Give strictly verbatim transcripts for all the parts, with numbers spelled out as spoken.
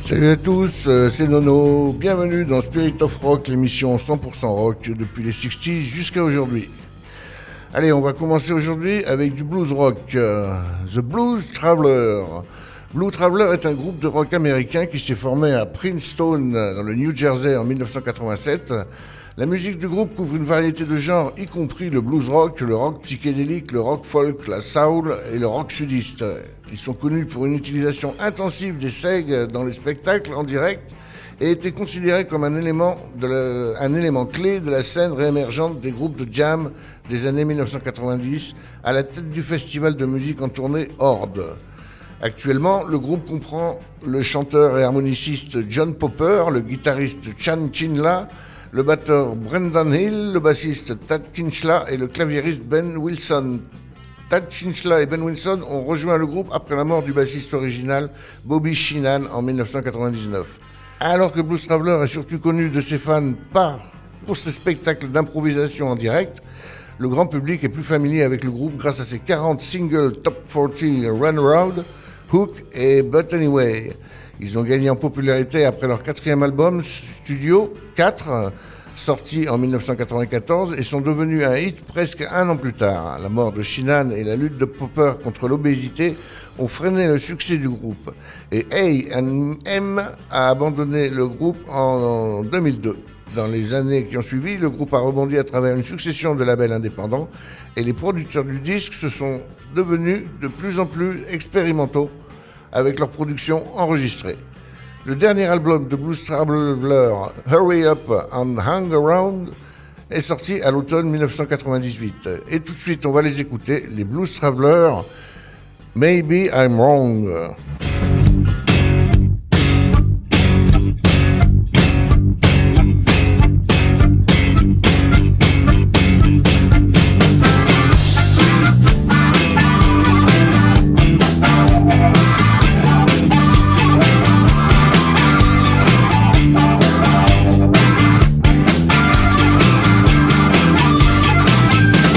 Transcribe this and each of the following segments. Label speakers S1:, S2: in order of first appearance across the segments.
S1: Salut à tous, euh, c'est Nono, bienvenue dans Spirit of Rock, l'émission cent pour cent rock depuis les soixante jusqu'à aujourd'hui. Allez, on va commencer aujourd'hui avec du blues rock, euh, The Blues Traveler. Blue Traveler est un groupe de rock américain qui s'est formé à Princeton, dans le New Jersey, en dix-neuf cent quatre-vingt-sept. La musique du groupe couvre une variété de genres, y compris le blues rock, le rock psychédélique, le rock folk, la soul et le rock sudiste. Ils sont connus pour une utilisation intensive des seigs dans les spectacles en direct et étaient considérés comme un élément, de la, un élément clé de la scène réémergente des groupes de jam des années dix-neuf cent quatre-vingt-dix à la tête du festival de musique en tournée Horde. Actuellement, le groupe comprend le chanteur et harmoniciste John Popper, le guitariste Chan Chinla, le batteur Brendan Hill, le bassiste Tad Kinchla et le claviériste Ben Wilson. Tad Kinchla et Ben Wilson ont rejoint le groupe après la mort du bassiste original Bobby Sheenan en dix-neuf cent quatre-vingt-dix-neuf. Alors que Blues Traveler est surtout connu de ses fans par, pour ses spectacles d'improvisation en direct, le grand public est plus familier avec le groupe grâce à ses quarante singles Top quarante Run Around, Hook et But Anyway. Ils ont gagné en popularité après leur quatrième album studio, quatre, sorti en dix-neuf cent quatre-vingt-quatorze, et sont devenus un hit presque un an plus tard. La mort de Sheenan et la lutte de Popper contre l'obésité ont freiné le succès du groupe. Et A and M a abandonné le groupe en deux mille deux. Dans les années qui ont suivi, le groupe a rebondi à travers une succession de labels indépendants et les producteurs du disque se sont devenus de plus en plus expérimentaux avec leur production enregistrée. Le dernier album de Blues Traveler, Hurry Up and Hang Around, est sorti à l'automne dix-neuf cent quatre-vingt-dix-huit. Et tout de suite, on va les écouter, les Blues Traveler, Maybe I'm Wrong.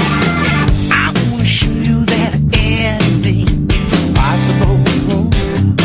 S2: I wanna show you that anything is possible.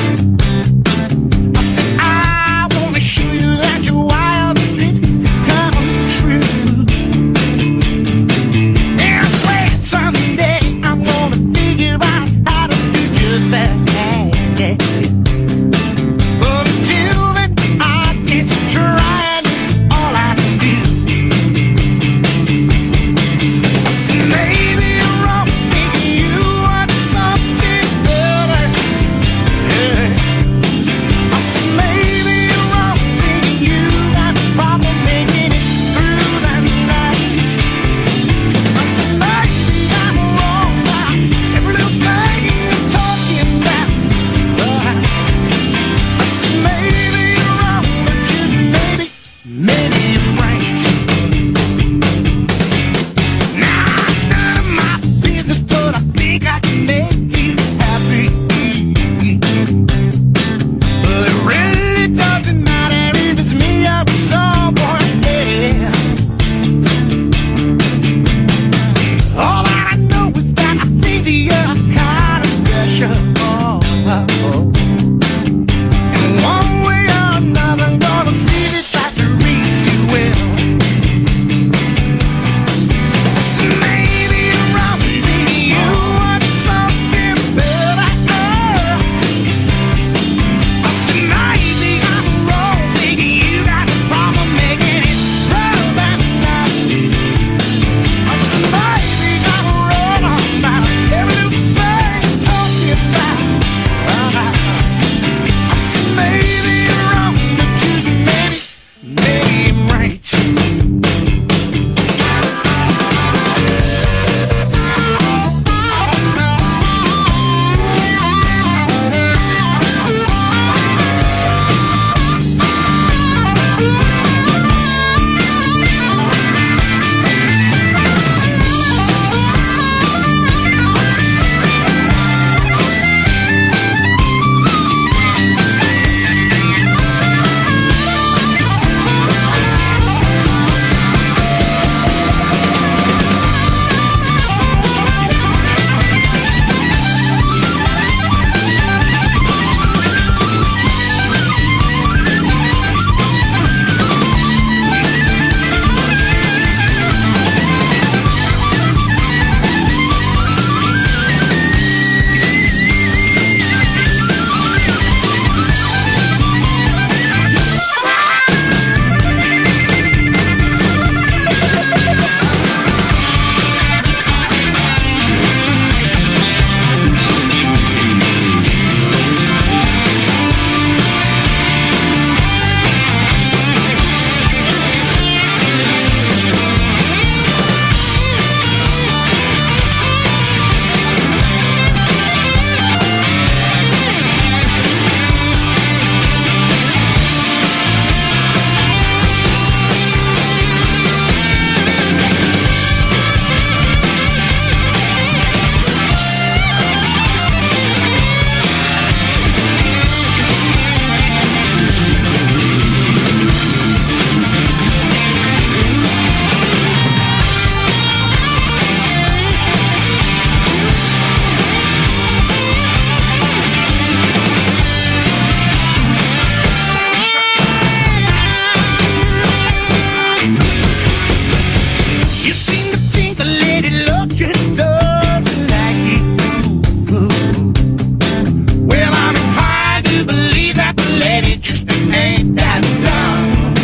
S2: and it just ain't that dumb.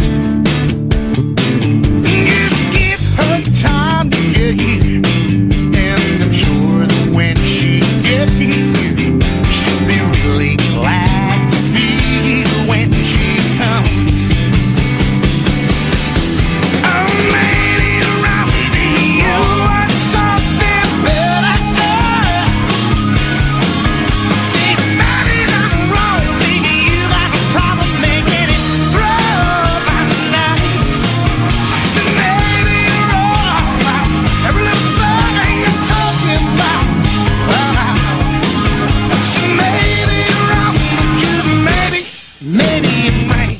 S2: Just give her time to get here, and I'm sure that when she gets here, she'll be really glad to be here when she comes. Oh, maybe around you want something better. See, maybe I'm wrong, maybe you got a problem making it through my nights. So maybe you're wrong about every little thing you're talking about. So maybe you're wrong, but you maybe, maybe it might.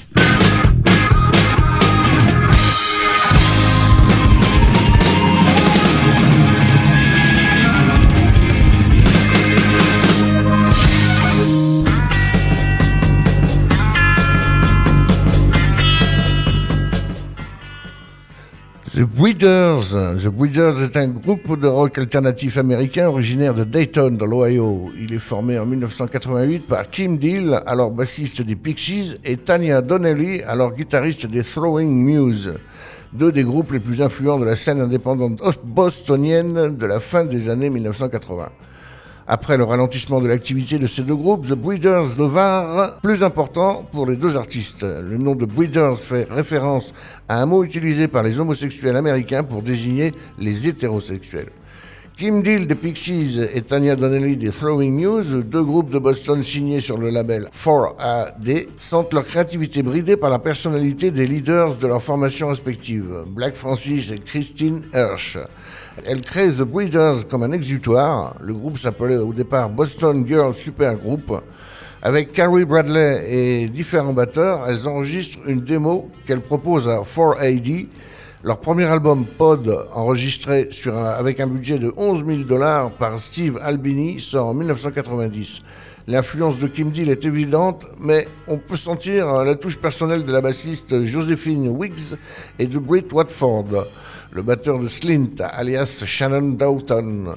S1: The Breeders. The Breeders est un groupe de rock alternatif américain originaire de Dayton, dans l'Ohio. Il est formé en dix-neuf cent quatre-vingt-huit par Kim Deal, alors bassiste des Pixies, et Tanya Donnelly, alors guitariste des Throwing Muse, deux des groupes les plus influents de la scène indépendante bostonienne de la fin des années dix-neuf cent quatre-vingts. Après le ralentissement de l'activité de ces deux groupes, The Breeders devinrent plus importants pour les deux artistes. Le nom de Breeders fait référence à un mot utilisé par les homosexuels américains pour désigner les hétérosexuels. Kim Deal des Pixies et Tanya Donnelly des Throwing Muse, deux groupes de Boston signés sur le label quatre A D, sentent leur créativité bridée par la personnalité des leaders de leurs formations respectives, Black Francis et Christine Hirsch. Elles créent The Breeders comme un exutoire. Le groupe s'appelait au départ Boston Girl Super Group. Avec Carrie Bradley et différents batteurs, elles enregistrent une démo qu'elles proposent à quatre A D. Leur premier album, Pod, enregistré sur un, avec un budget de onze mille dollars par Steve Albini, sort en dix-neuf cent quatre-vingt-dix. L'influence de Kim Deal est évidente, mais on peut sentir la touche personnelle de la bassiste Josephine Wiggs et de Britt Watford, le batteur de Slint, alias Shannon Doughton.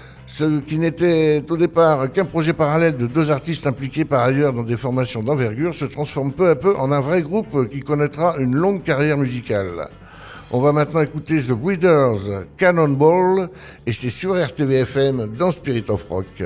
S1: Ce qui n'était au départ qu'un projet parallèle de deux artistes impliqués par ailleurs dans des formations d'envergure se transforme peu à peu en un vrai groupe qui connaîtra une longue carrière musicale. On va maintenant écouter The Breeders, Cannonball, et c'est sur R T V F M dans Spirit of Rock.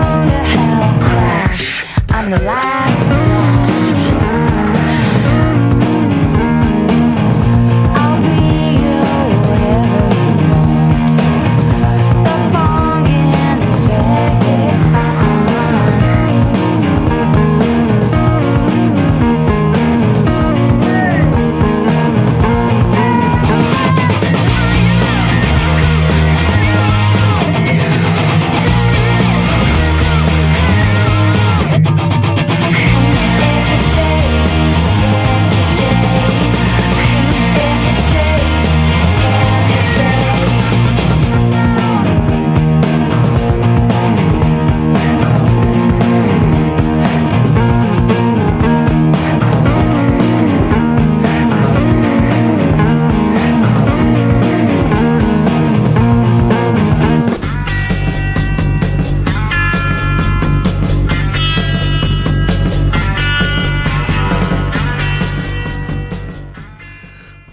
S3: I'm the last one.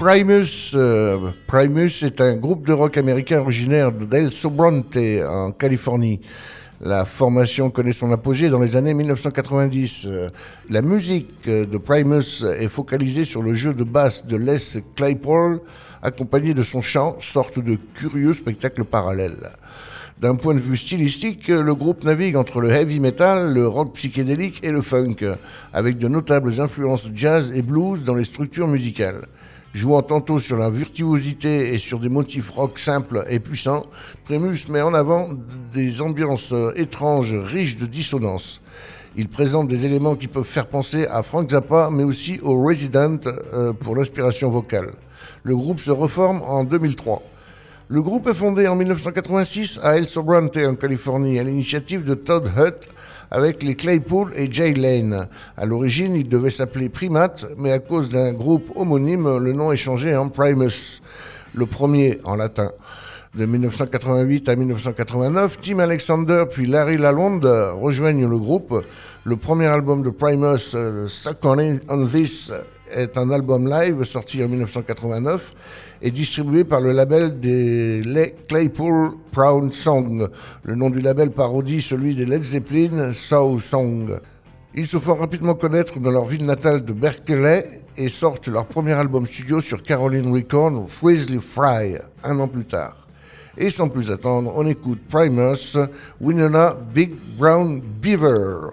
S1: Primus. Euh, Primus est un groupe de rock américain originaire d'El Sobrante, en Californie. La formation connaît son apogée dans les années dix-neuf cent quatre-vingt-dix. Euh, la musique de Primus est focalisée sur le jeu de basse de Les Claypool, accompagné de son chant, sorte de curieux spectacle parallèle. D'un point de vue stylistique, le groupe navigue entre le heavy metal, le rock psychédélique et le funk, avec de notables influences jazz et blues dans les structures musicales. Jouant tantôt sur la virtuosité et sur des motifs rock simples et puissants, Primus met en avant des ambiances étranges, riches de dissonances. Il présente des éléments qui peuvent faire penser à Frank Zappa, mais aussi au Resident euh, pour l'inspiration vocale. Le groupe se reforme en deux mille trois. Le groupe est fondé en dix-neuf cent quatre-vingt-six à El Sobrante, en Californie, à l'initiative de Todd Hutt, avec les Claypool et Jay Lane. À l'origine, il devait s'appeler Primate, mais à cause d'un groupe homonyme, le nom est changé en Primus, le premier en latin. De dix-neuf cent quatre-vingt-huit à dix-neuf cent quatre-vingt-neuf, Tim Alexander puis Larry Lalonde rejoignent le groupe. Le premier album de Primus, uh, Suck on, on This, est un album live sorti en dix-neuf cent quatre-vingt-neuf et distribué par le label des Les Claypool Proud Song. Le nom du label parodie celui des Led Zeppelin, Soul Song. Ils se font rapidement connaître dans leur ville natale de Berkeley et sortent leur premier album studio sur Caroline Records, Frizzly Fry, un an plus tard. Et sans plus attendre, on écoute Primus, Winona Big Brown Beaver.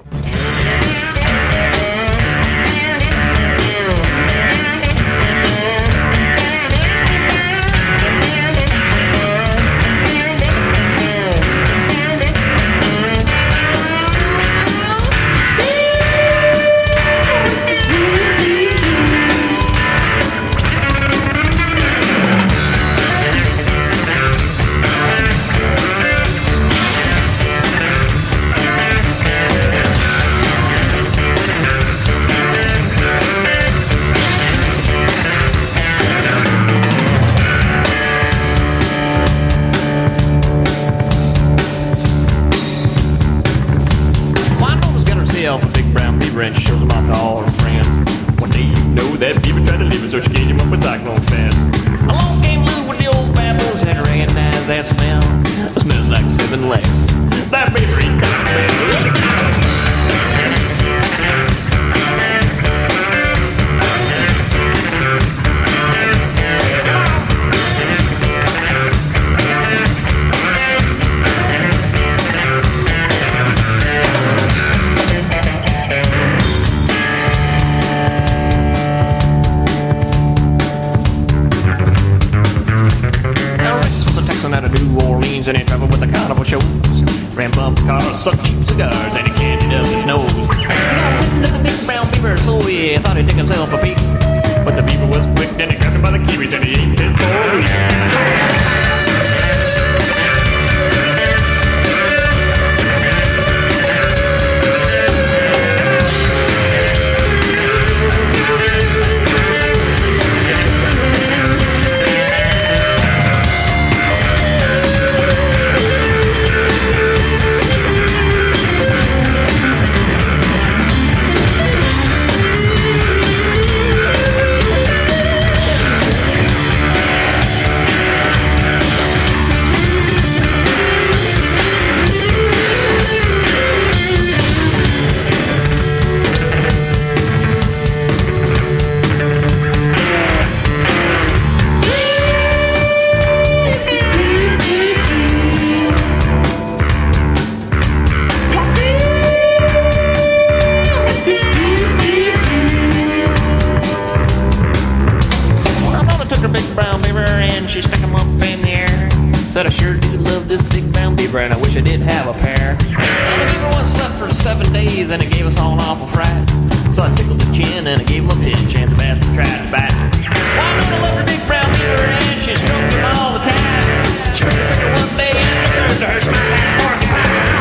S3: And she shows them off to all her friends. One day you know that beaver tried to leave her, so she gave him up with cyclone fast. Along came Lou with the old baboons and recognized that smell. It smells like seven legs. That beaver ain't got a out of New Orleans and he traveled with the carnival shows. Ran bumper cars, sucked cheap cigars, and he candied up his nose. He got wind of the big brown beaver, so he thought he'd dig himself a peek. But the beaver was quick, then he grabbed him by the kiwis and he ate his boy. Said I sure do love this big brown beaver and I wish I did have a pair. And the beaver once slept for seven days and it gave us all an awful fright. So I tickled his chin and I gave him a pinch and the bastard tried to bite. Well, I know I love her big brown beaver and she stroked him all the time. She picked her finger one day and it turned to her smile like a porcupine.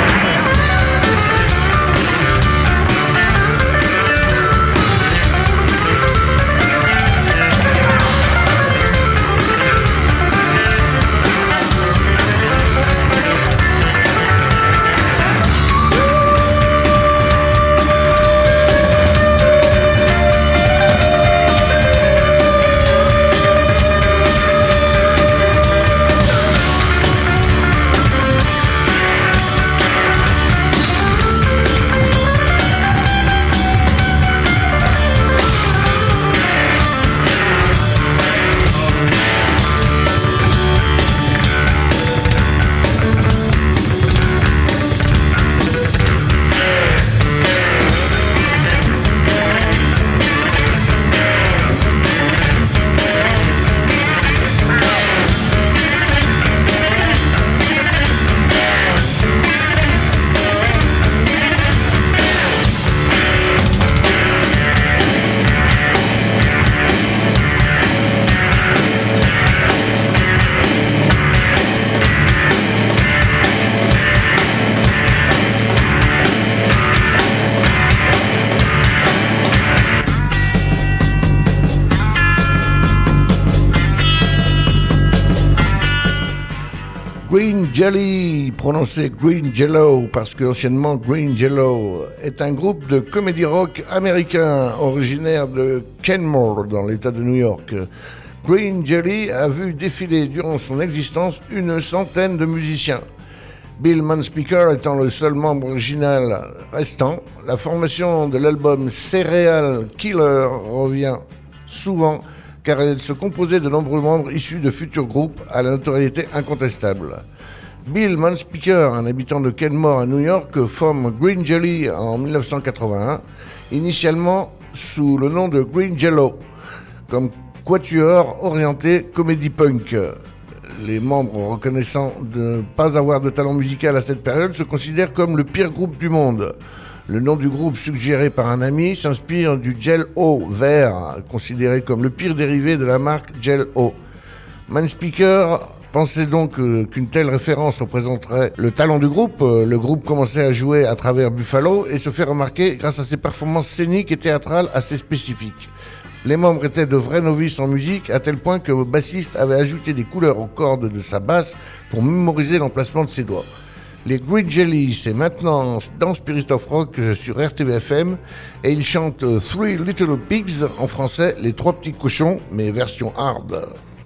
S1: Green Jelly, prononcé Green Jello parce que anciennement Green Jello, est un groupe de comédie rock américain originaire de Kenmore dans l'état de New York. Green Jelly a vu défiler durant son existence une centaine de musiciens. Bill Manspeaker étant le seul membre original restant, la formation de l'album Serial Killer revient souvent car elle se composait de nombreux membres issus de futurs groupes à la notoriété incontestable. Bill Manspeaker, un habitant de Kenmore à New York, forme Green Jelly en dix-neuf cent quatre-vingt-un, initialement sous le nom de Green Jello, comme quatuor orienté comédie punk. Les membres reconnaissant de ne pas avoir de talent musical à cette période se considèrent comme le pire groupe du monde. Le nom du groupe suggéré par un ami s'inspire du Jell-O vert, considéré comme le pire dérivé de la marque Jell-O. Manspeaker pensait donc qu'une telle référence représenterait le talent du groupe. Le groupe commençait à jouer à travers Buffalo et se fait remarquer grâce à ses performances scéniques et théâtrales assez spécifiques. Les membres étaient de vrais novices en musique, à tel point que le bassiste avait ajouté des couleurs aux cordes de sa basse pour mémoriser l'emplacement de ses doigts. Les Green Jelly, c'est maintenant dans Spirit of Rock sur R T V F M et ils chantent Three Little Pigs, en français Les Trois Petits Cochons, mais version hard.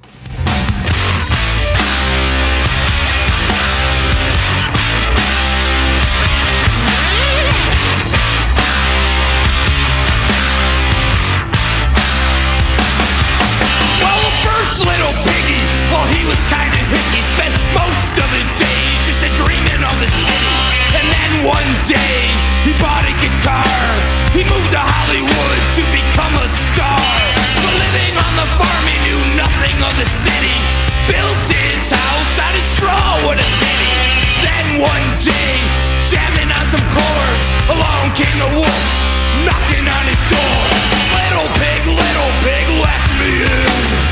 S2: He was kinda hippie, spent most of his days just a dreaming of the city. And then one day, he bought a guitar. He moved to Hollywood to become a star. But living on the farm, he knew nothing of the city. Built his house out of straw, what a pity. Then one day, jamming on some chords, along came the wolf, knocking on his door. Little pig, little pig, let me in.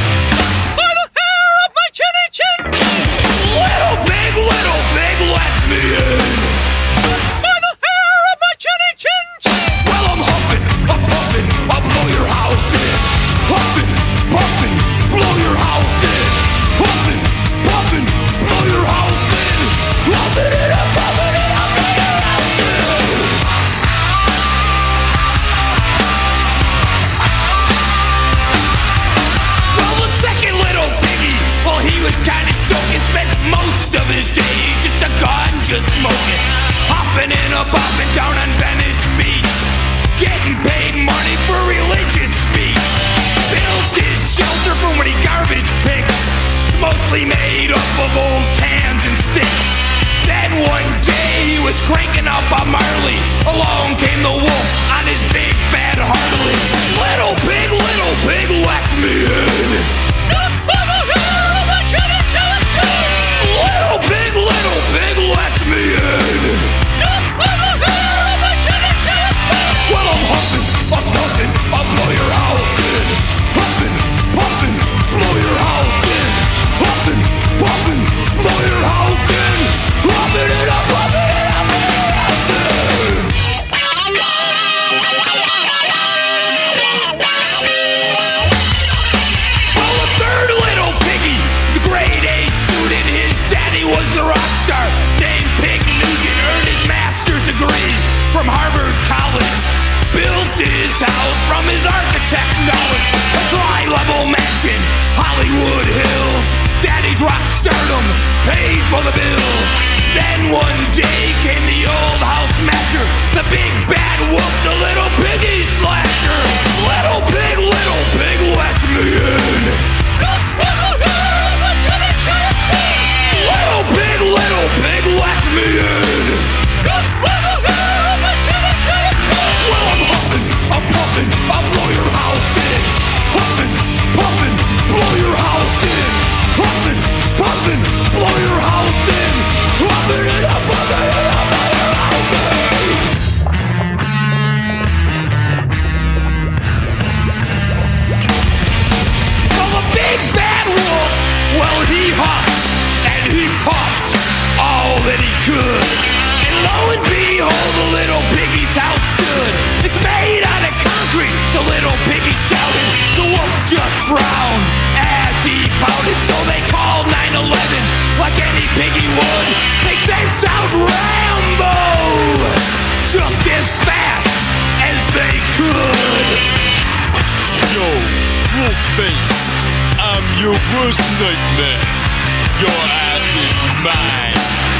S2: Little pig, little pig, let me in. By the hair of my chinny chin chin. Well, I'm huffing, I'm puffing, I'll blow your house in. Huffing, puffing, blow your house in. Huffing, puffing, blow your house in. Huffing it up, puffing it up, blow your house in. Well, the second little piggy, well, he was kinda stoking, spent most of his days just a gun, just smoking, hopping and a bopping down on Venice Beach, getting paid money for religious speech. Built his shelter from when he garbage picked, mostly made up of old cans and sticks. Then one day he was cranking up a Marley, along came the wolf on his big bad Harley. Little pig, little pig, let me in. Little pig, little pig, let me in. Well, I'm huffing, I'm puffing, I'll blow your house in. Huffing, puffing, blow your house in. Huffing, puffing, blow your house in. Huffing it up, huffing it up, blow your house in. Well, a third little piggy, the grade A student, his daddy was the rock star named Pig Nugent, earned his master's degree from Harvard College. Built his house from his architect knowledge, a tri-level mansion, Hollywood Hills. Daddy's rock stardom paid for the bills. Then one day came the old house smasher, the big bad wolf, the little piggy slasher. Little pig, little pig, let me in. Little pig, little pig, let me in. Well, I'm huffing, I'm puffing, I'll blow your house in. Huffing, puffing, blow your house in. Huffing, puffing, blow your house in. Huffing it up, huffing it up, blow your house in. Well, the big bad wolf, well, he huffed and he puffed all that he could. And lo and behold, the little piggy's house stood. It's made out of concrete, the little piggy shouted. The wolf just frowned as he pouted. So they called nine eleven like any piggy would. They sent out Rambo just as fast as they could.
S4: Yo, Wolfface, I'm your worst nightmare. Your ass is mine.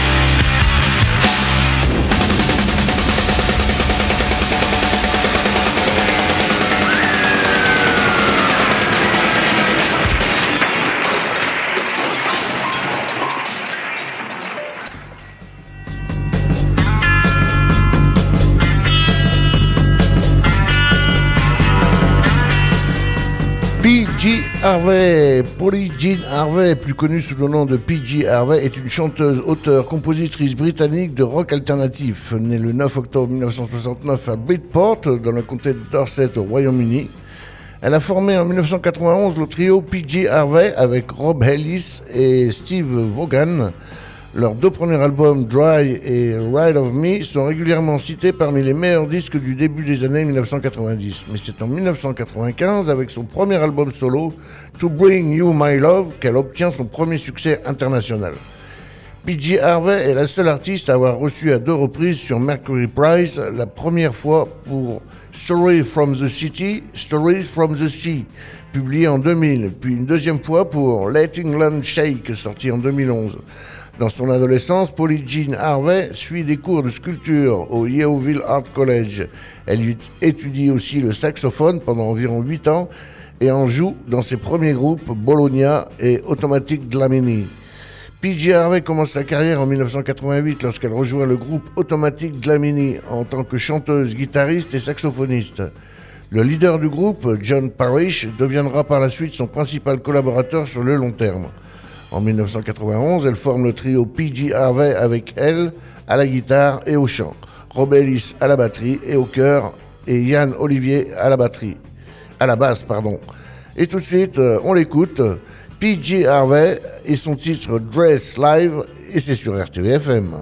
S1: P G Harvey, Polly Jean Harvey, plus connue sous le nom de P G Harvey, est une chanteuse, auteure, compositrice britannique de rock alternatif. Née le neuf octobre mille neuf cent soixante-neuf à Bridport, dans le comté de Dorset au Royaume-Uni. Elle a formé en mille neuf cent quatre-vingt-onze le trio P G Harvey avec Rob Ellis et Steve Vaughan. Leurs deux premiers albums, Dry et Ride of Me, sont régulièrement cités parmi les meilleurs disques du début des années mille neuf cent quatre-vingt-dix. Mais c'est en mille neuf cent quatre-vingt-quinze, avec son premier album solo, To Bring You My Love, qu'elle obtient son premier succès international. P G Harvey est la seule artiste à avoir reçu à deux reprises sur Mercury Prize, la première fois pour Stories from the City, Stories from the Sea, publié en deux mille, puis une deuxième fois pour Let England Shake, sorti en deux mille onze. Dans son adolescence, Polly Jean Harvey suit des cours de sculpture au Yeovil Art College. Elle étudie aussi le saxophone pendant environ huit ans et en joue dans ses premiers groupes Bologna et Automatic Dlamini. P G Harvey commence sa carrière en mille neuf cent quatre-vingt-huit lorsqu'elle rejoint le groupe Automatic Dlamini en tant que chanteuse, guitariste et saxophoniste. Le leader du groupe, John Parrish, deviendra par la suite son principal collaborateur sur le long terme. En mille neuf cent quatre-vingt-onze, elle forme le trio P G Harvey avec elle à la guitare et au chant, Rob Ellis à la batterie et au chœur et Yann Olivier à la batterie, à la basse pardon. Et tout de suite, on l'écoute, P G Harvey et son titre Dress Live et c'est sur R T V F M.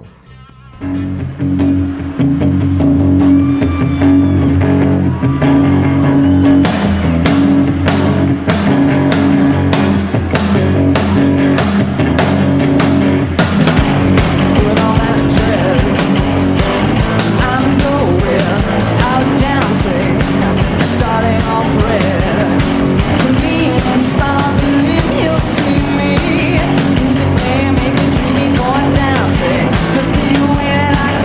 S5: Music may make me dreamy for dancing. Must be when I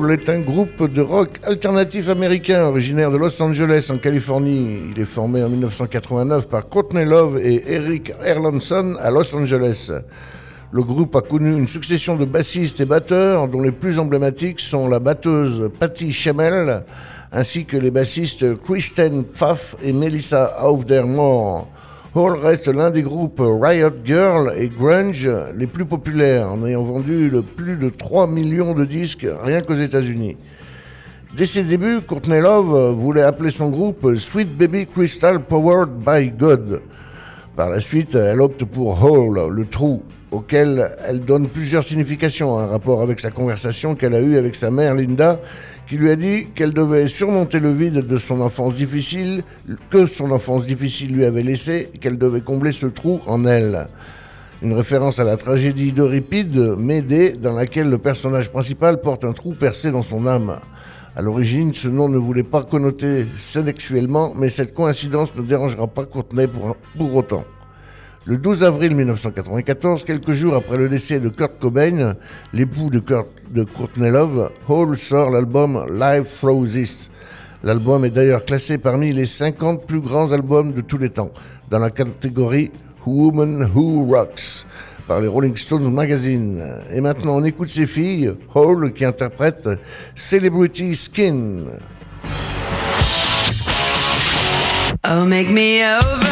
S1: Hole est un groupe de rock alternatif américain originaire de Los Angeles en Californie. Il est formé en dix-neuf cent quatre-vingt-neuf par Courtney Love et Eric Erlandson à Los Angeles. Le groupe a connu une succession de bassistes et batteurs dont les plus emblématiques sont la batteuse Patty Schemel ainsi que les bassistes Kristen Pfaff et Melissa Aufdermoor. Hole reste l'un des groupes Riot Girl et Grunge les plus populaires, en ayant vendu le plus de trois millions de disques rien qu'aux États-Unis. Dès ses débuts, Courtney Love voulait appeler son groupe Sweet Baby Crystal Powered by God. Par la suite, elle opte pour Hole, le trou, auquel elle donne plusieurs significations, un rapport avec sa conversation qu'elle a eue avec sa mère Linda, qui lui a dit qu'elle devait surmonter le vide de son enfance difficile, que son enfance difficile lui avait laissé, et qu'elle devait combler ce trou en elle. Une référence à la tragédie d'Euripide, Médée, dans laquelle le personnage principal porte un trou percé dans son âme. À l'origine, ce nom ne voulait pas connoter sexuellement, mais cette coïncidence ne dérangera pas Courtney pour, pour autant. Le douze avril mille neuf cent quatre-vingt-quatorze, quelques jours après le décès de Kurt Cobain, l'époux de, Kurt, de Courtney Love, Hole sort l'album Live Through This. L'album est d'ailleurs classé parmi les cinquante plus grands albums de tous les temps, dans la catégorie Woman Who Rocks, par les Rolling Stones Magazine. Et maintenant, on écoute ses filles, Hole qui interprète Celebrity Skin.
S5: Oh, make me over.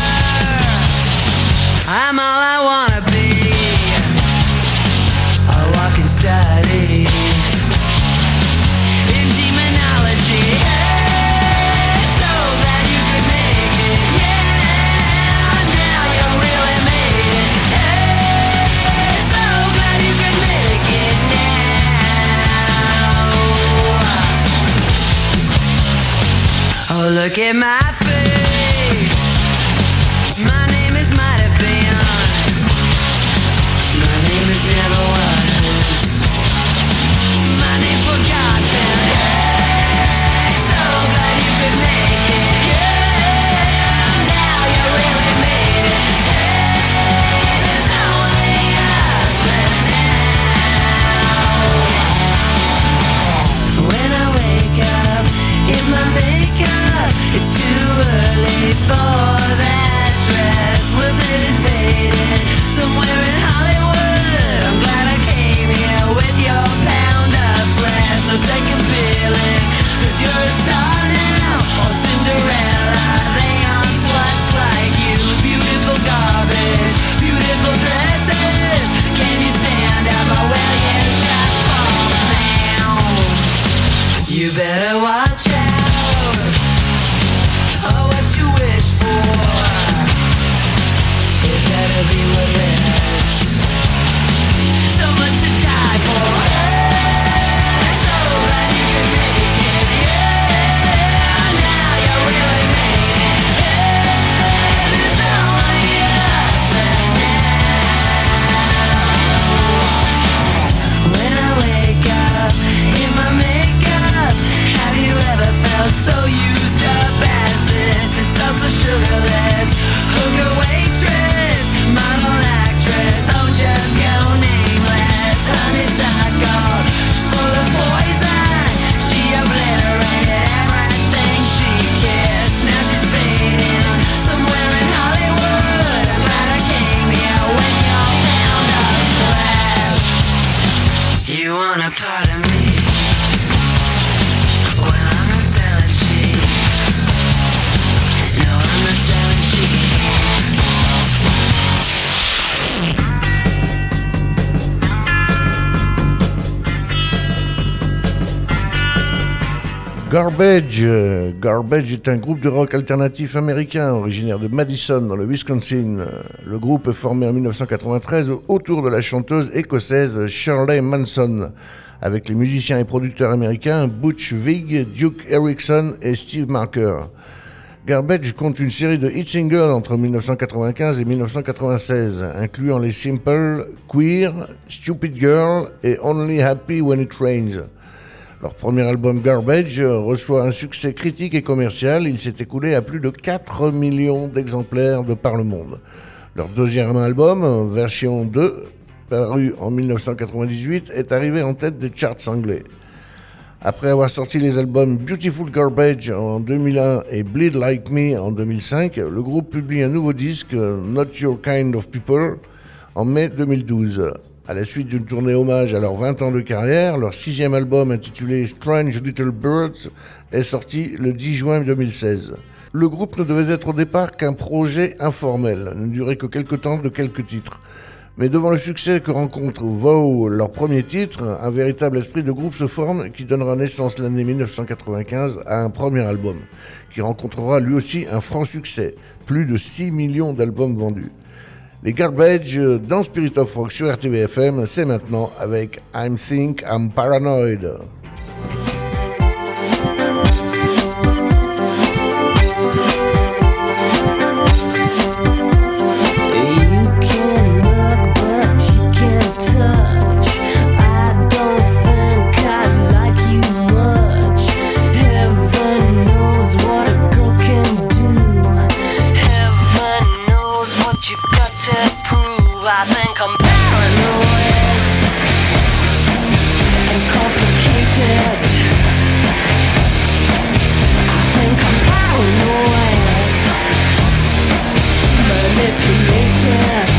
S5: I'm all I wanna be. A walking study in demonology. Hey, so glad you could make it. Yeah, now you really made it. Hey, so glad you could make it now. Oh, look at my face. My name is might have been. My name is never was. My name's forgotten. Hey, so glad you could make it. Yeah, now you really made it. Hey, there's only us left now. When I wake up in my makeup, it's too early for that dress. Wilted and faded, somewhere in Hollywood. I'm glad I came here with your pound of flesh. No second feeling, cause you're a star now. Oh Cinderella, they aren't sluts like you. Beautiful garbage, beautiful dresses. Can you stand up or will you just fall down? You better watch out. Oh, what you wish for, it better be worth it. So much to die for. Hey, so glad you could make it. Yeah, now you really made it. Hey, there's only us left now. When I wake up in my makeup, have you ever felt so used up as this? It's also sugarless. Hooker, waitress, model, actress, oh just go nameless. Honeysuckle, she's full of poison. She obliterated everything she kissed. Now she's fading somewhere in Hollywood. I'm glad I came here with your pound of flesh. You want a part of me? Well, I'm not selling cheap. No, I'm not selling cheap.
S1: Garbage. Garbage est un groupe de rock alternatif américain originaire de Madison dans le Wisconsin. Le groupe est formé en dix-neuf cent quatre-vingt-treize autour de la chanteuse écossaise Shirley Manson, avec les musiciens et producteurs américains Butch Vig, Duke Ellington et Steve Marker. Garbage compte une série de hit singles entre dix-neuf cent quatre-vingt-quinze et dix-neuf cent quatre-vingt-seize, incluant les simples Queer, Stupid Girl et Only Happy When It Rains. Leur premier album Garbage reçoit un succès critique et commercial. Il s'est écoulé à plus de quatre millions d'exemplaires de par le monde. Leur deuxième album, version deux, paru en dix-neuf cent quatre-vingt-dix-huit, est arrivé en tête des charts anglais. Après avoir sorti les albums Beautiful Garbage en deux mille un et Bleed Like Me en deux mille cinq, le groupe publie un nouveau disque, Not Your Kind of People, en mai deux mille douze. À la suite d'une tournée hommage à leurs vingt ans de carrière, leur sixième album intitulé Strange Little Birds est sorti le dix juin deux mille seize. Le groupe ne devait être au départ qu'un projet informel, ne durait que quelques temps de quelques titres. Mais devant le succès que rencontre Vow, leur premier titre, un véritable esprit de groupe se forme qui donnera naissance l'année dix-neuf cent quatre-vingt-quinze à un premier album, qui rencontrera lui aussi un franc succès, plus de six millions d'albums vendus. Les Garbage dans Spirit of Rock sur R T V F M, c'est maintenant avec I Think I'm Paranoid.
S5: I think I'm paranoid and complicated. I think I'm paranoid, manipulated.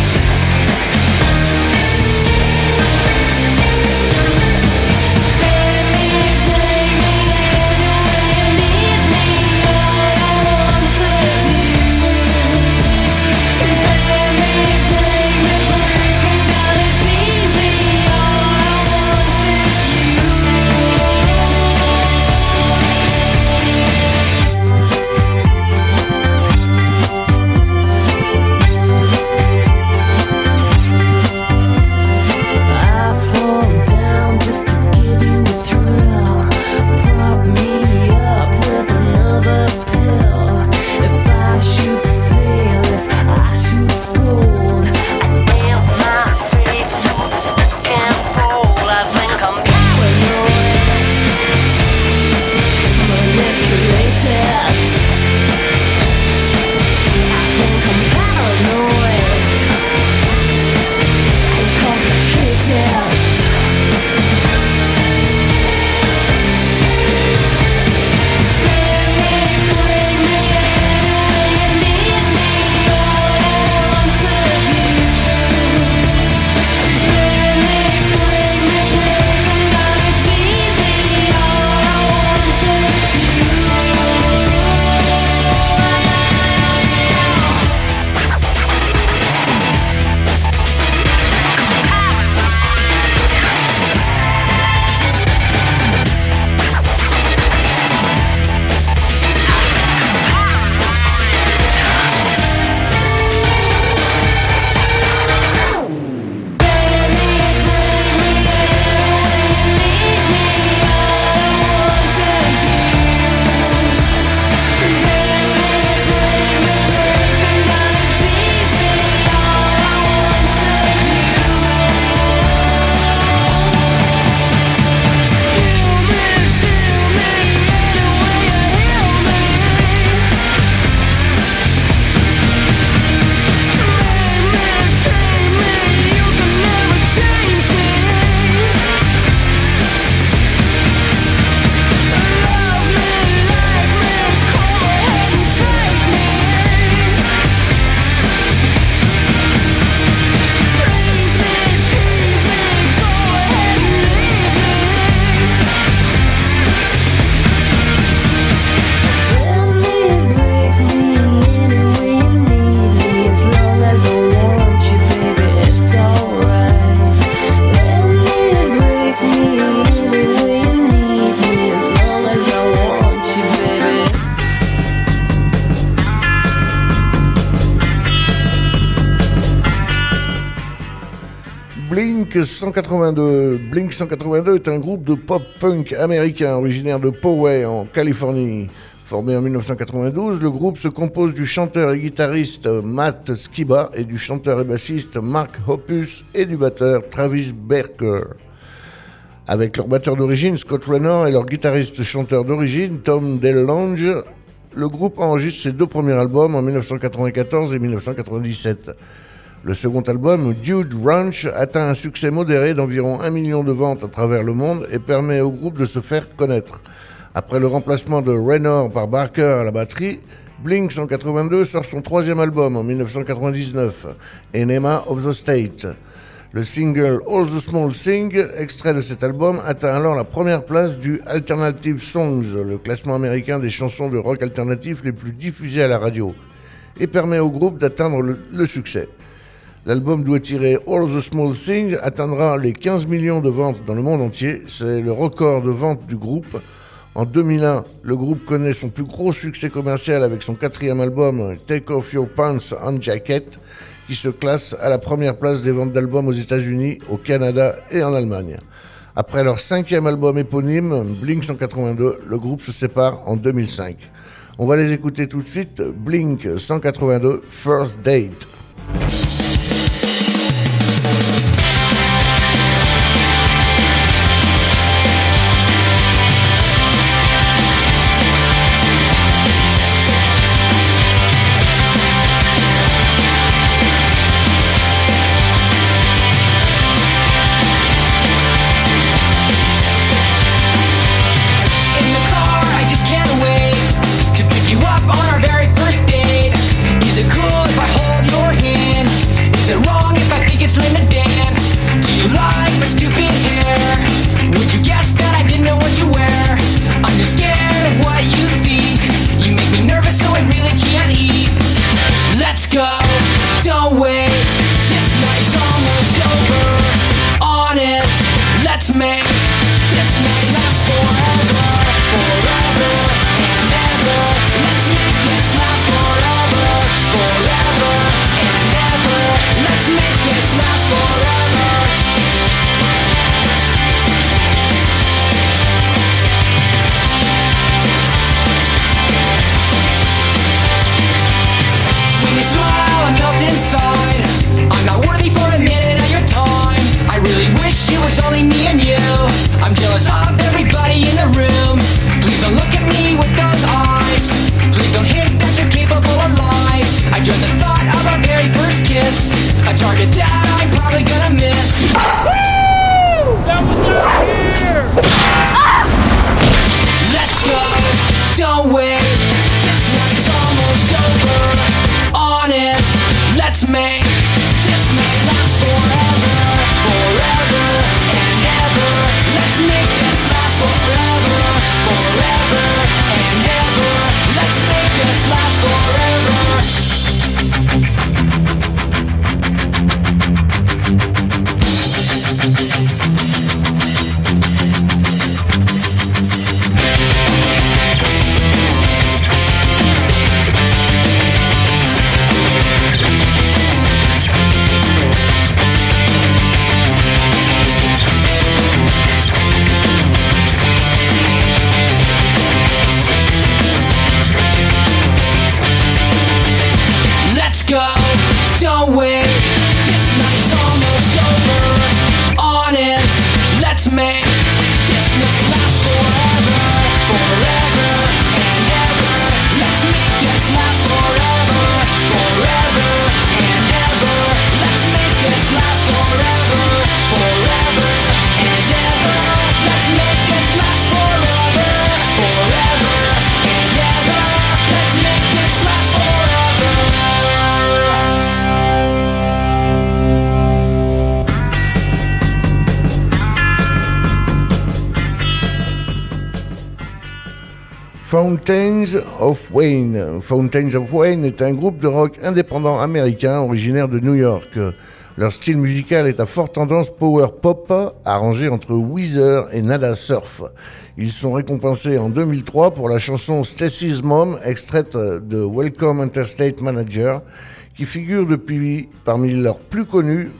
S1: Blink cent quatre-vingt-deux. Blink cent quatre-vingt-deux est un groupe de pop-punk américain originaire de Poway en Californie. Formé en dix-neuf cent quatre-vingt-douze, le groupe se compose du chanteur et guitariste Matt Skiba et du chanteur et bassiste Mark Hoppus et du batteur Travis Barker. Avec leur batteur d'origine Scott Renner et leur guitariste-chanteur d'origine Tom DeLonge, le groupe enregistre ses deux premiers albums en dix-neuf cent quatre-vingt-quatorze et dix-neuf cent quatre-vingt-dix-sept. Le second album, Dude Ranch, atteint un succès modéré d'environ un million de ventes à travers le monde et permet au groupe de se faire connaître. Après le remplacement de Raynor par Barker à la batterie, Blink cent quatre-vingt-deux sort son troisième album en dix-neuf cent quatre-vingt-dix-neuf, Enema of the State. Le single All the Small Things, extrait de cet album, atteint alors la première place du Alternative Songs, le classement américain des chansons de rock alternatif les plus diffusées à la radio, et permet au groupe d'atteindre le, le succès. L'album doit tirer All the Small Things atteindra les quinze millions de ventes dans le monde entier. C'est le record de vente du groupe. En deux mille un, le groupe connaît son plus gros succès commercial avec son quatrième album Take Off Your Pants and Jacket, qui se classe à la première place des ventes d'albums aux États-Unis, au Canada et en Allemagne. Après leur cinquième album éponyme, Blink cent quatre-vingt-deux, le groupe se sépare en deux mille cinq. On va les écouter tout de suite, Blink cent quatre-vingt-deux, First Date. Fountains of Wayne. Fountains of Wayne est un groupe de rock indépendant américain originaire de New York. Leur style musical est à forte tendance power pop, arrangé entre Weezer et Nada Surf. Ils sont récompensés en deux mille trois pour la chanson Stacy's Mom, extraite de Welcome Interstate Manager, qui figure depuis parmi leurs plus connus,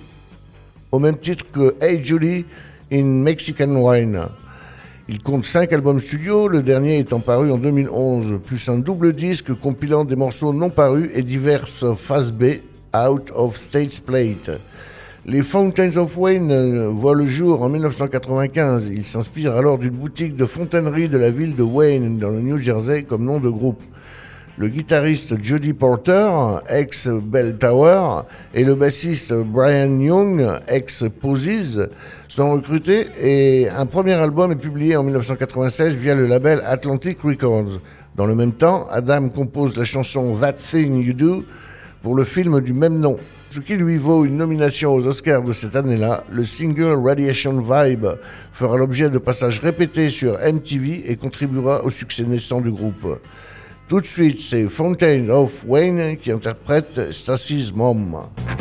S1: au même titre que Hey Judy in Mexican Wine. Ils comptent cinq albums studio, le dernier étant paru en deux mille onze, plus un double disque compilant des morceaux non parus et diverses phases B, Out of States Plate. Les Fountains of Wayne voient le jour en dix-neuf cent quatre-vingt-quinze. Ils s'inspirent alors d'une boutique de fontainerie de la ville de Wayne, dans le New Jersey, comme nom de groupe. Le guitariste Jody Porter, ex-Bell Tower, et le bassiste Brian Young, ex-Posies, sont recrutés et un premier album est publié en dix-neuf cent quatre-vingt-seize via le label Atlantic Records. Dans le même temps, Adam compose la chanson That Thing You Do pour le film du même nom, ce qui lui vaut une nomination aux Oscars de cette année-là. Le single Radiation Vibe fera l'objet de passages répétés sur M T V et contribuera au succès naissant du groupe. Tout de suite, c'est Fountain of Wayne qui interprète Stacy's Mom.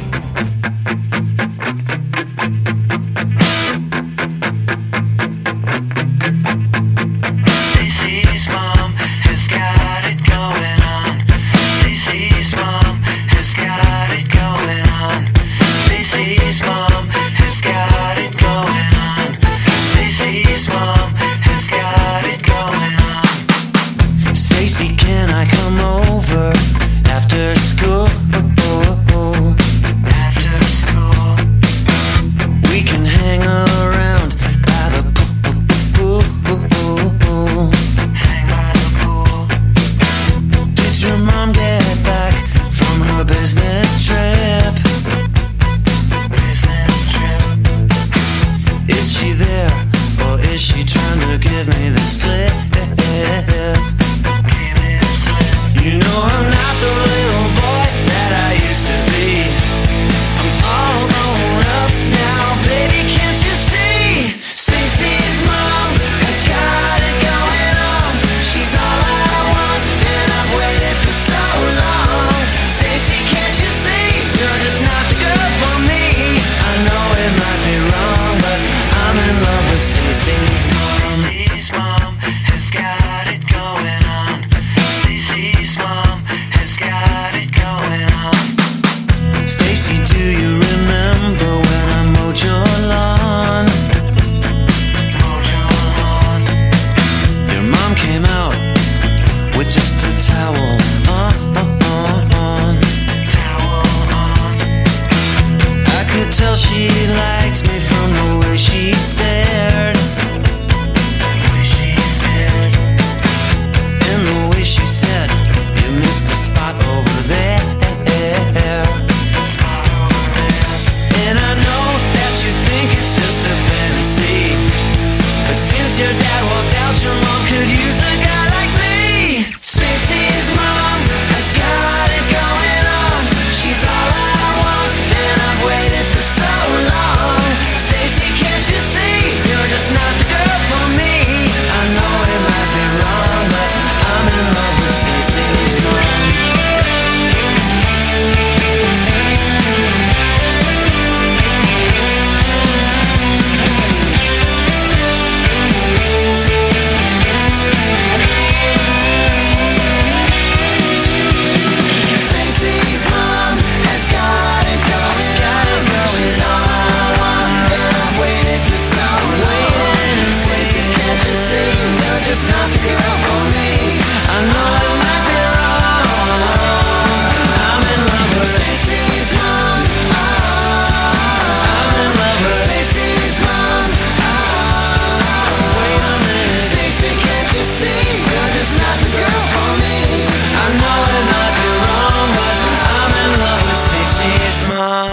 S6: Stacy's mom has got it going on. Stacy's mom has got it going on. Stacy's mom has got it going on. Stacy's mom has got it going on. Stacy, can I come over after school? After school, we can hang around by the pool. Hang by the pool. Did your mom get back from her business trip? Business trip. Is she there, or is she trying to give me the slip? Give me the slip. You know I'm not the little boy that I used to be. I'm all grown up now, baby, can't you see? Stacy's mom has got it going on. She's all I want, and I've waited for so long. Stacy, can't you see? You're just not the girl for me. I know it might be wrong, but I'm in love with Stacy's mom. Stacy's mom has got it going on. Stacy's mom has got it going on. Stacy, do you remember when I mowed your lawn? Mowed your lawn. Your mom came out with just a towel on. Towel on. I could tell she liked me from the way she stared. Way she stared. And the way she said, you missed a spot over there. Spot over there. And I know that you think it's just a fantasy, but since your dad walked out, your mom could use a guy like me. Stacy's mom has got it going on. She's all I want, and I've waited for so long. Stacy, can't you see? You're just not the girl for me. I know it might be wrong, but I'm in love with Stacy's mom. Stacy's mom has got it going. She's got it going. She's all I want, and I've waited for so long. Stacy, can't you see? You're just not the girl for me. I know it might be wrong. I'm in love with Stacy's mom. I'm in love with Stacy's mom. Wait a minute, Stacy, can't you see? You're just not the girl for me. I know it might be wrong, but I'm in love with Stacy's mom.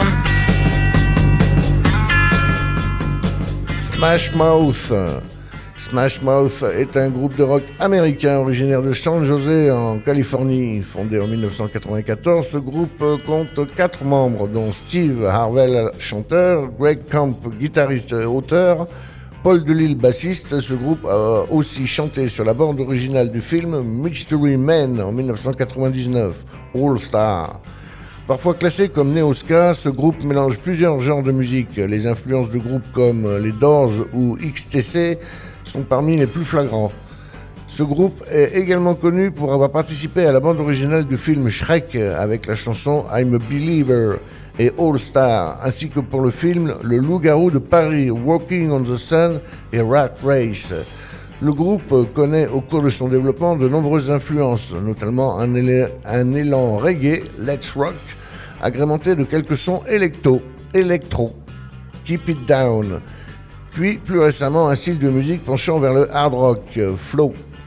S1: Smash Mouth. Smash Mouth est un groupe de rock américain originaire de San José en Californie. Fondé en dix-neuf cent quatre-vingt-quatorze, ce groupe compte quatre membres, dont Steve Harvell, chanteur, Greg Camp, guitariste et auteur, Paul Delisle, bassiste. Ce groupe a aussi chanté sur la bande originale du film Mystery Men en dix-neuf cent quatre-vingt-dix-neuf, All Star. Parfois classé comme néo-ska, ce groupe mélange plusieurs genres de musique. Les influences de groupes comme les Doors ou X T C sont parmi les plus flagrants. Ce groupe est également connu pour avoir participé à la bande originale du film Shrek avec la chanson I'm a Believer et All Star, ainsi que pour le film Le Loup-garou de Paris, Walking on the Sun et Rat Race. Le groupe connaît au cours de son développement de nombreuses influences, notamment un, éla- un élan reggae, Let's Rock, agrémenté de quelques sons électro, électro, Keep It Down, puis plus récemment un style de musique penchant vers le hard rock, flow.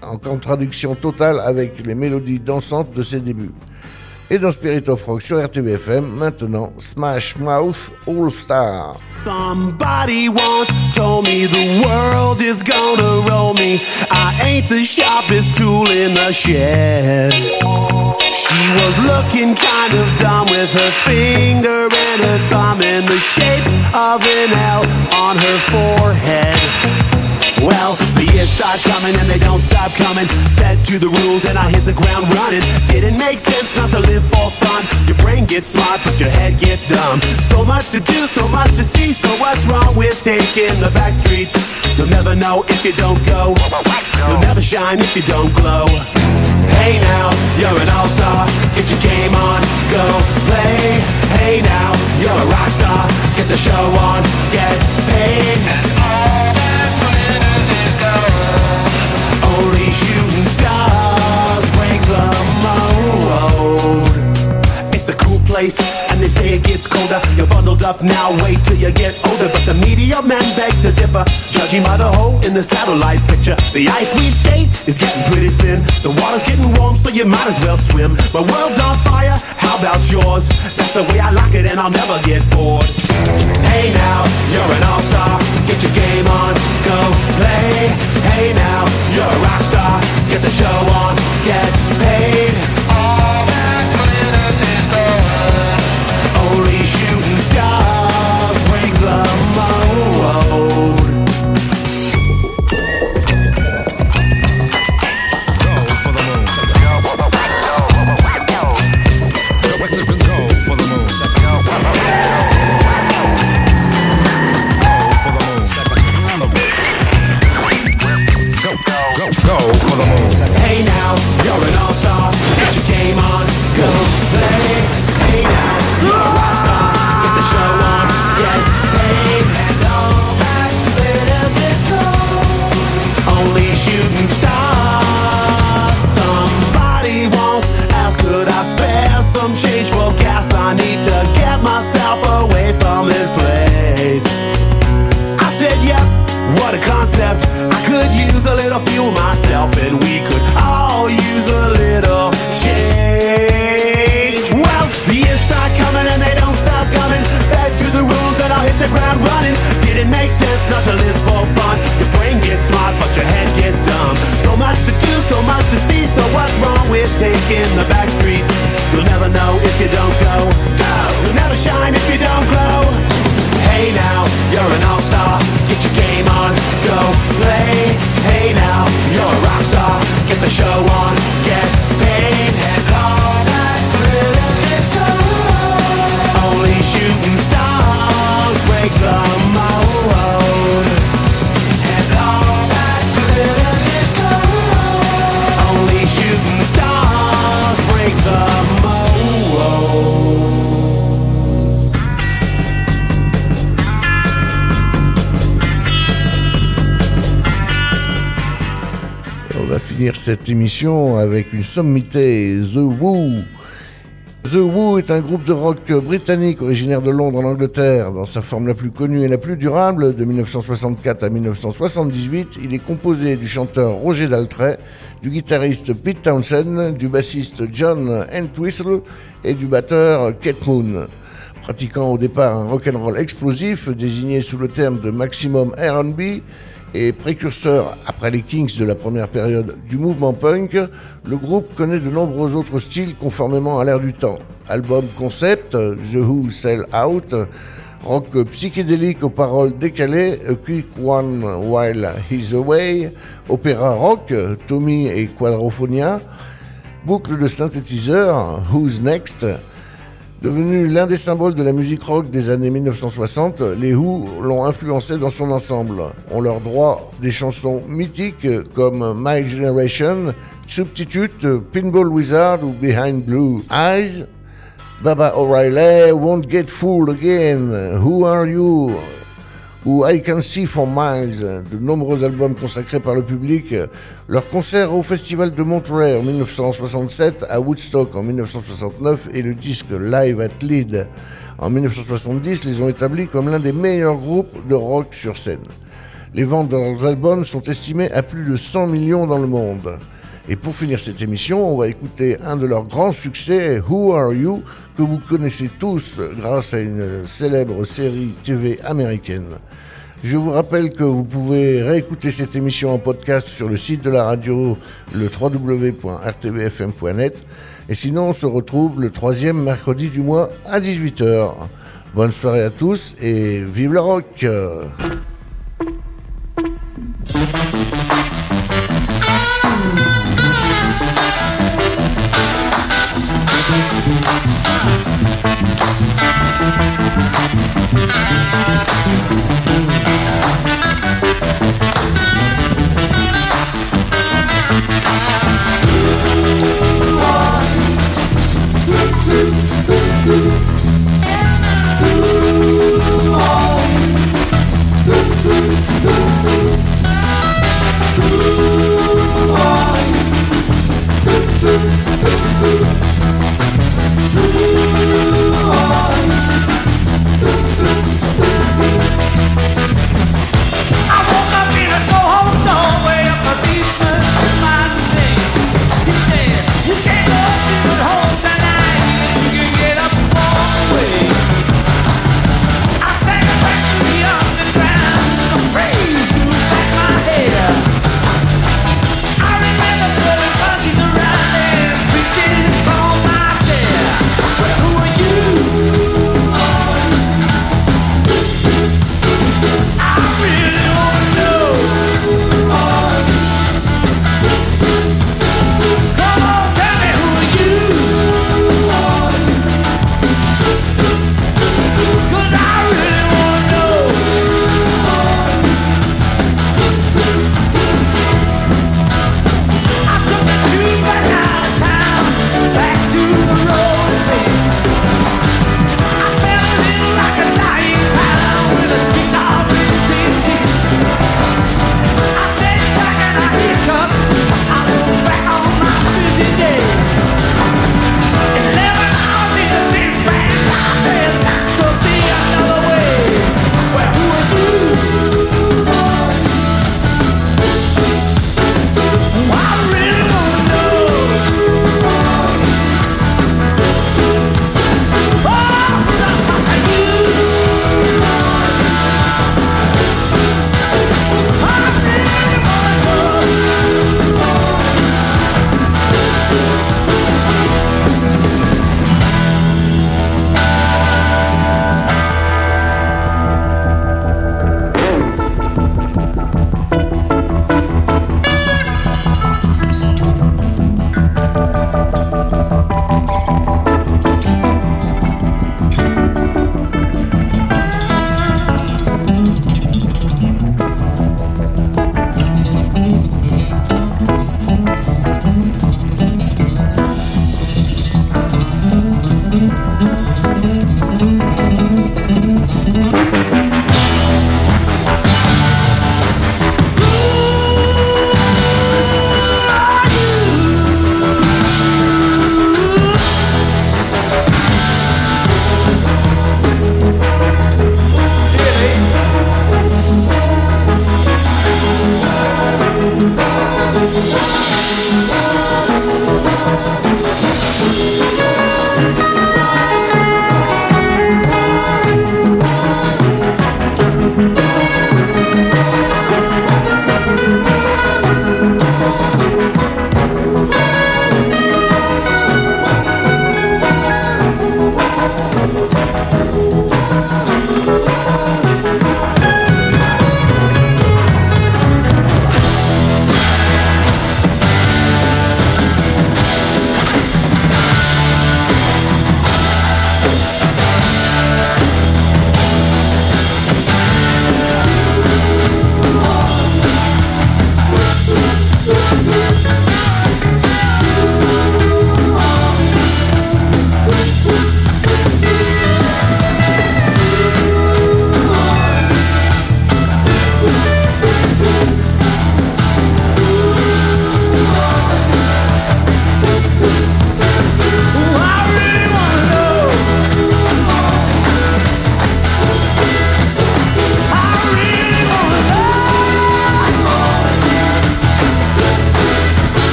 S1: en contradiction totale avec les mélodies dansantes de ses débuts. Et dans Spirit of Rock sur R T V F M, maintenant, Smash Mouth All Star.
S7: Somebody once told me the world is gonna roll me. I ain't the sharpest tool in the shed. She was looking kind of dumb with her finger and her thumb in the shape of an L on her forehead. Well, the years start coming and they don't stop coming. Fed to the rules and I hit the ground running. Didn't make sense not to live for fun. Your brain gets smart but your head gets dumb. So much to do, so much to see. So what's wrong with taking the back streets? You'll never know if you don't go. You'll never shine if you don't glow. Hey now, you're an all-star. Get your game on, go play. Hey now, you're a rock star. Get the show on, get paid. And all that glitters is gold. Only shooting stars break the mold. It's a cool place, and they say it gets colder. You're bundled up now, wait till you get older. But the media men beg to differ, judging by the hole in the satellite picture. The ice we skate is getting pretty thin. The water's getting warm, so you might as well swim. My world's on fire, how about yours? That's the way I like it, and I'll never get bored. Hey now, you're an all-star. Get your game on, go play. Hey now, you're a rock star. Get the show on, get paid. All that glitters is gold. Only shooting stars break the mold. Hey now, you're an all-star. Get your game on, go play. Hey now, you're a rock star. Get the show on, get paid. And all that glitters is gold. Only shooting stars. Somebody once asked, could I spare some change for gas? I need to get myself away from this place. I said, yep, what a concept. I could use a little fuel myself, and we could all use a little change. Well, the years start coming and they don't stop coming. Back to the rules and I'll hit the ground running. Didn't make sense not to live for fun. Your brain gets smart but your head gets dumb. So much to do, so much to see. So what's wrong with taking the back streets? You'll never know if you don't go. You'll never shine if you don't glow. Hey now, you're an all-star. Get your game on, go play. Hey now, you're a rock star. Get the show on, get paid. And all that glitters is gold. Only shooting stars break the mold. And all that glitters is gold. Only shooting stars break the mold.
S1: On va finir cette émission avec une sommité, The Who. The Who est un groupe de rock britannique originaire de Londres en Angleterre. Dans sa forme la plus connue et la plus durable, de dix-neuf cent soixante-quatre à dix-neuf cent soixante-dix-huit, il est composé du chanteur Roger Daltrey, du guitariste Pete Townshend, du bassiste John Entwistle et du batteur Keith Moon. Pratiquant au départ un rock'n'roll explosif, désigné sous le terme de maximum R and B, et précurseur, après les Kings de la première période, du mouvement punk, le groupe connaît de nombreux autres styles conformément à l'ère du temps. Album concept, The Who Sell Out, rock psychédélique aux paroles décalées, A Quick One While He's Away, opéra rock, Tommy et Quadrophonia, boucle de synthétiseur, Who's Next. Devenu l'un des symboles de la musique rock des années dix-neuf cent soixante, les Who l'ont influencé dans son ensemble. On leur droit des chansons mythiques comme My Generation, Substitute, Pinball Wizard ou Behind Blue Eyes. Baba O'Reilly, Won't Get Fooled Again, Who Are You? Ou I Can See for Miles, de nombreux albums consacrés par le public. Leur concert au Festival de Monterey en dix-neuf cent soixante-sept, à Woodstock en dix-neuf cent soixante-neuf et le disque Live at Leeds en dix-neuf cent soixante-dix les ont établis comme l'un des meilleurs groupes de rock sur scène. Les ventes de leurs albums sont estimées à plus de cent millions dans le monde. Et pour finir cette émission, on va écouter un de leurs grands succès, Who Are You, que vous connaissez tous grâce à une célèbre série T V américaine. Je vous rappelle que vous pouvez réécouter cette émission en podcast sur le site de la radio, le w w w point r t b f m point net. Et sinon, on se retrouve le troisième mercredi du mois à dix-huit heures. Bonne soirée à tous et vive le rock!
S2: I woke up in a Soho doorway, a policeman in my name. He said,